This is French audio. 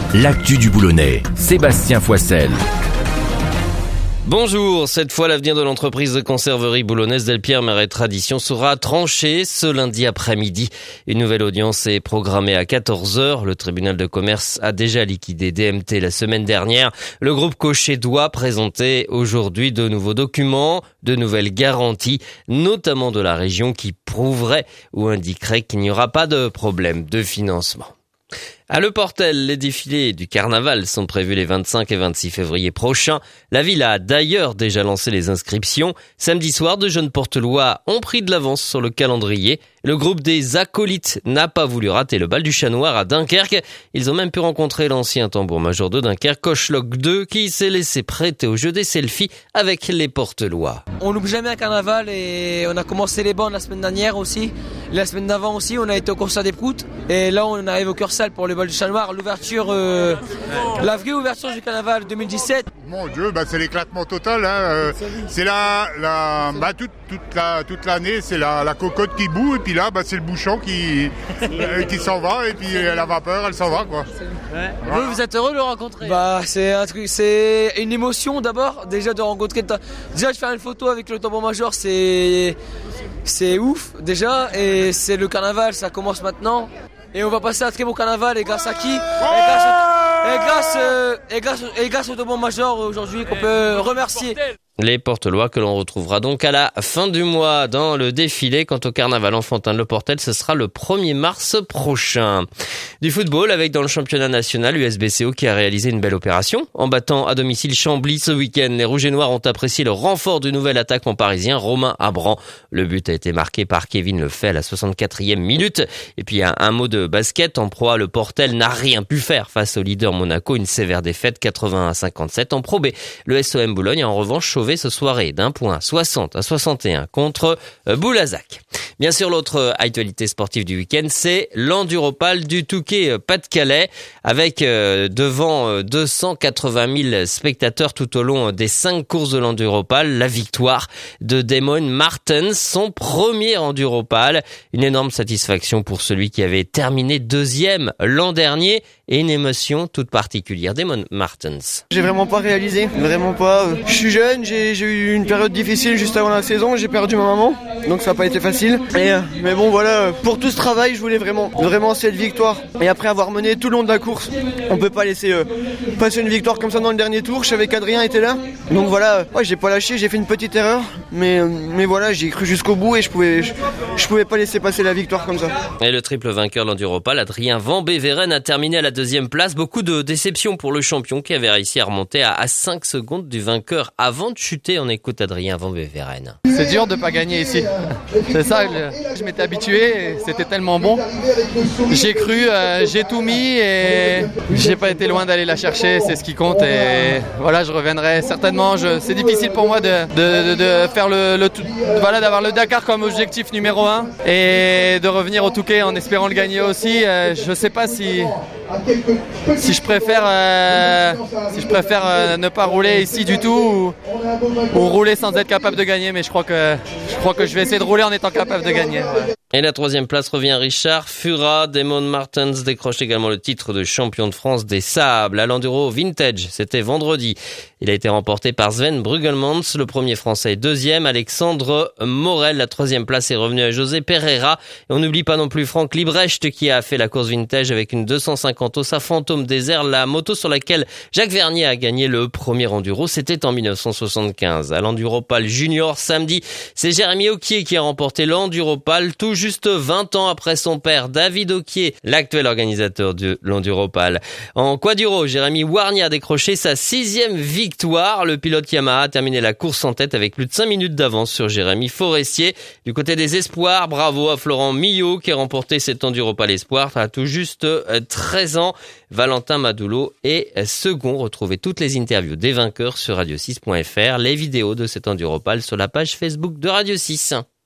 l'actu du Boulonnais, Sébastien Foissel. Bonjour, cette fois l'avenir de l'entreprise de conserverie boulonnaise Delpierre Mère et Tradition sera tranché ce lundi après-midi. Une nouvelle audience est programmée à 14h. Le tribunal de commerce a déjà liquidé DMT la semaine dernière. Le groupe Cochet doit présenter aujourd'hui de nouveaux documents, de nouvelles garanties, notamment de la région qui prouveraient ou indiqueraient qu'il n'y aura pas de problème de financement. À Le Portel, les défilés du carnaval sont prévus les 25 et 26 février prochains. La ville a d'ailleurs déjà lancé les inscriptions. Samedi soir, de jeunes portelois ont pris de l'avance sur le calendrier. Le groupe des Acolytes n'a pas voulu rater le bal du Chat Noir à Dunkerque. Ils ont même pu rencontrer l'ancien tambour-major de Dunkerque, Cocheloc 2, qui s'est laissé prêter au jeu des selfies avec les portelois. On n'oublie jamais un carnaval et on a commencé les bandes la semaine dernière aussi. La semaine d'avant aussi, on a été au concert des Proutes. Et là, on arrive au cœur salle pour le bal du Chat Noir, l'ouverture, la vraie ouverture du carnaval 2017. Mon Dieu, c'est l'éclatement total. C'est toute l'année, c'est la cocotte qui bout, et puis là, c'est le bouchon qui s'en va, et puis la vapeur, elle s'en va, quoi. Ouais. Voilà. Vous êtes heureux de le rencontrer? C'est un truc, c'est une émotion d'abord, déjà de rencontrer. Déjà de faire une photo avec le tambour-major, c'est ouf déjà, et c'est le carnaval, ça commence maintenant. Et on va passer un très beau carnaval, et grâce à qui? Et grâce au tambour-major aujourd'hui qu'on peut remercier. Les portelois que l'on retrouvera donc à la fin du mois dans le défilé. Quant au carnaval enfantin de Le Portel, ce sera le 1er mars prochain. Du football avec dans le championnat national USBCO qui a réalisé une belle opération. En battant à domicile Chambly ce week-end, les Rouges et Noirs ont apprécié le renfort du nouvel attaquant parisien Romain Abram. Le but a été marqué par Kevin Lefebvre à la 64e minute. Et puis un mot de basket. En Pro A, Le Portel n'a rien pu faire face au leader Monaco. Une sévère défaite 80-57 en Pro B. Le SOM Boulogne a en revanche sauvé ce soirée d'un point 60-61 contre Boulazac. Bien sûr, l'autre actualité sportive du week-end, c'est l'Enduropal du Touquet Pas-de-Calais avec devant 280 000 spectateurs tout au long des 5 courses de l'Enduropal, la victoire de Damon Martens, son premier Enduropal. Une énorme satisfaction pour celui qui avait terminé deuxième l'an dernier et une émotion toute particulière. Damon Martens. J'ai vraiment pas réalisé, vraiment pas. Je suis jeune, j'ai eu une période difficile juste avant la saison, j'ai perdu ma maman, donc ça n'a pas été facile. Mais bon voilà, pour tout ce travail, je voulais vraiment cette victoire. Et après avoir mené tout le long de la course, on peut pas laisser passer une victoire comme ça dans le dernier tour. Je savais qu'Adrien était là, donc voilà, j'ai pas lâché, j'ai fait une petite erreur, mais voilà, j'ai cru jusqu'au bout et je pouvais pas laisser passer la victoire comme ça. Et le triple vainqueur de l'Enduropal, Adrien Van Beveren, a terminé à la deuxième place. Beaucoup de déception pour le champion qui avait réussi à remonter à 5 secondes du vainqueur avant de chuter. On écoute Adrien Van Beveren. C'est dur de pas gagner ici. C'est ça, je m'étais habitué, c'était tellement bon. J'ai cru, j'ai tout mis et j'ai pas été loin d'aller la chercher, c'est ce qui compte et voilà, je reviendrai certainement. C'est difficile pour moi de faire d'avoir le Dakar comme objectif numéro 1 et de revenir au Touquet en espérant le gagner aussi. Je sais pas si je préfère ne pas rouler ici du tout ou rouler sans être capable de gagner, mais je crois que je vais essayer de rouler en étant capable de gagner. Ouais. Et la troisième place revient à Richard Fura. Damon Martens décroche également le titre de champion de France des sables à l'Enduro Vintage. C'était vendredi. Il a été remporté par Sven Brugelmans, le premier français, deuxième. Alexandre Morel, la troisième place est revenue à José Pereira. Et on n'oublie pas non plus Franck Librecht qui a fait la course vintage avec une 250 Ossa Fantôme Désert, la moto sur laquelle Jacques Vernier a gagné le premier enduro. C'était en 1975. À l'Enduropal Junior, samedi, c'est Jérémy Auquier qui a remporté l'Enduropal tout juste 20 ans après son père David Auquier, l'actuel organisateur de l'Enduropal. En quaduro, Jérémy Warnier a décroché sa 6e victoire. Le pilote Yamaha a terminé la course en tête avec plus de 5 minutes d'avance sur Jérémy Forestier. Du côté des espoirs, bravo à Florent Millot qui a remporté cet Enduropal Espoir à tout juste 13 ans. Valentin Madoulot est second. Retrouvez toutes les interviews des vainqueurs sur radio6.fr, les vidéos de cet Enduropal sur la page Facebook de Radio 6.